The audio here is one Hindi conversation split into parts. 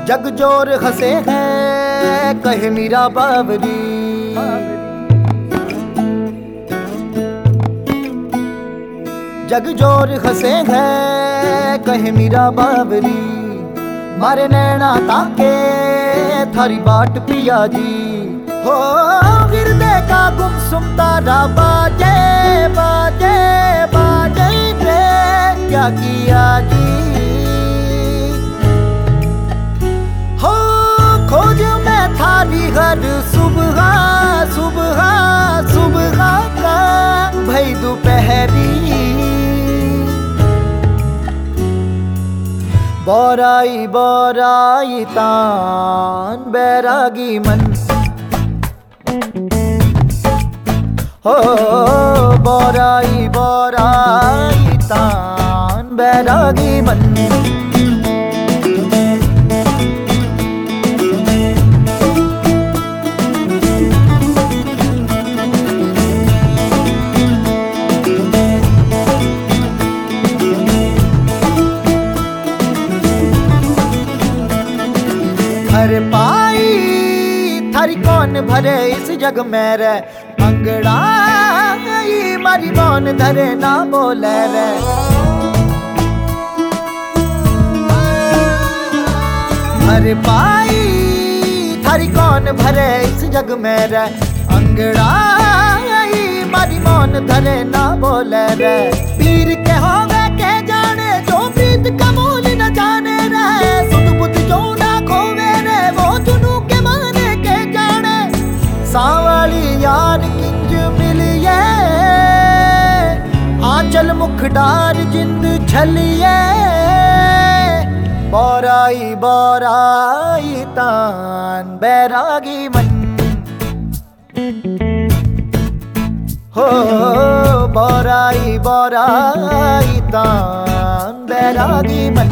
जग जोर हंसे है कहे मीरा बावरी। जग जोर हंसे है कहे मीरा बावरी। मारे नैना ताके थारी बाट पिया जी। हो गिरदे का गुमसुम तारा बाजे बाजे बाजे रे क्या किया जी। हो खोज मैं थारी हर सुबह सुबह सुबह का भई दोपहरी। बोराई बोराई तान बैरागी मन। हो बोराई बोराई तान बैरागी मन। अरे पाई थारी कौन भरे इस जग में रे। अंगड़ाई मारी कौन धरे ना बोले रे। अरे पाई थारी कौन भरे इस जग में रे। अंगड़ाई मारी कौन धरे ना बोले रे। पीर के होवे के जाने जो प्रीत का मूल न जाने रे। सुध बुद्ध जो ना खोवे रे वो जुनू के माने के जाने। सावली यार किंज मिलिए आंचल मुखडार जिंद छलिए। बोराई बोराई तान बैरागी मन। हो बोराई बोराई तान बैरागी मन।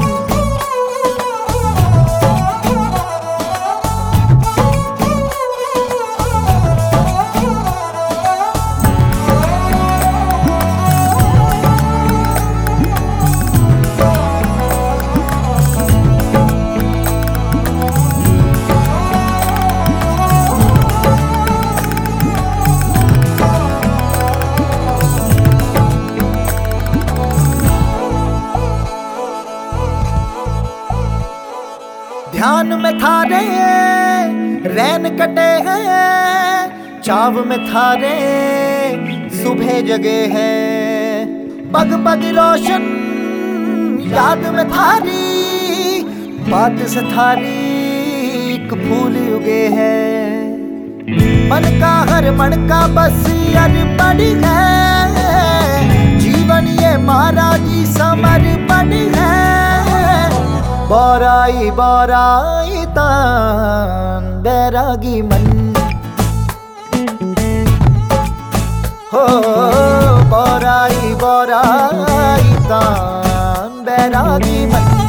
ध्यान में थारे रैन कटे हैं। चाव में थारे सुबह जगे हैं। पग पग रोशन याद में थारी बात से थारी एक फूल उगे है। मन का हर मन का बस अर बड़ी है। जीवन ये महाराजी समर बड़ी है। बोराई बोराई तान बैरागी मन। हो बोराई बोराई तान बैरागी मन।